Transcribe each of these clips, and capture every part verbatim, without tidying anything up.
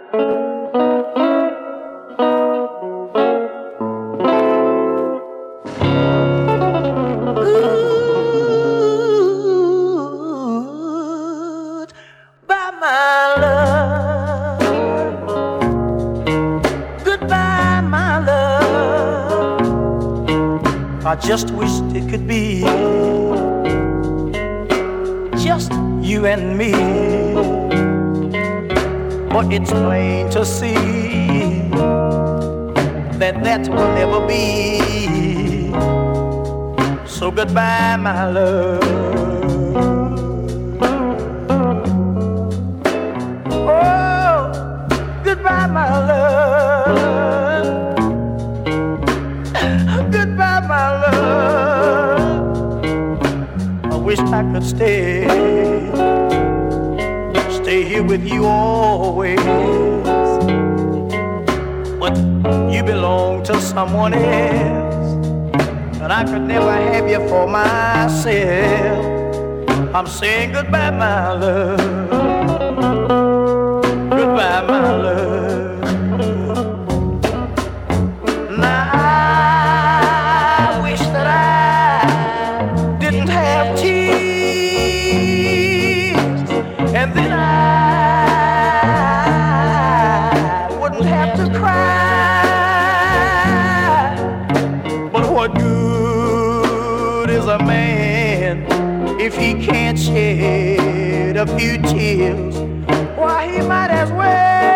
Goodbye, my love. Goodbye, my love. I just wished it could be just you and me, but it's plain to see that that will never be. So goodbye, my love. Oh, goodbye, my love. Goodbye, my love. I wish I could stay, stay here with you always, but you belong to someone else, and I could never have you for myself. I'm saying goodbye, my love. Goodbye, my love. Now I wish that I didn't have tears, and then I wouldn't have to cry. But what good is a man if he can't shed a few tears? Why, he might as well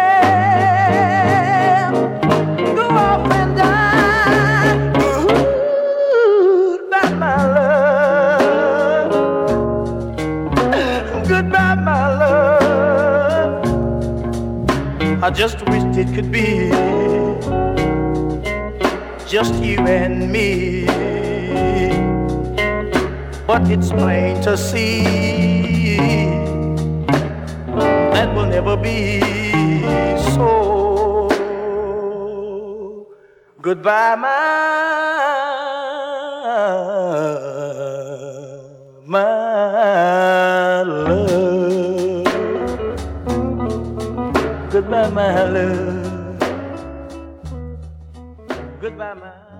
go off and die. Goodbye, my love. Goodbye, my love. I just wished it could be just you and me, but it's plain to see that will never be so. Goodbye, my, my love. Goodbye, my love. Goodbye, my